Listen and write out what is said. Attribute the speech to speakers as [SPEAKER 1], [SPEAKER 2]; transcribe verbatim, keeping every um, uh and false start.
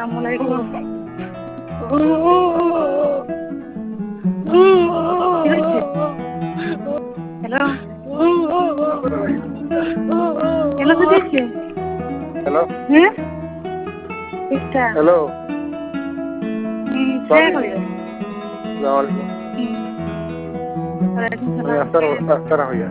[SPEAKER 1] আসসালামু আলাইকুম। কি হয়েছে? হ্যালো, কেন তো দিয়েছে?
[SPEAKER 2] হ্যালো
[SPEAKER 1] হ্যাঁ ঠিকটা
[SPEAKER 2] হ্যালো
[SPEAKER 1] হুম
[SPEAKER 2] सॉरी
[SPEAKER 1] করে
[SPEAKER 2] अस्सलाम वालेकुम
[SPEAKER 1] হুম ওয়ালাইকুম
[SPEAKER 2] मैं
[SPEAKER 1] সালাম।
[SPEAKER 2] अख्तर अख्तर भैया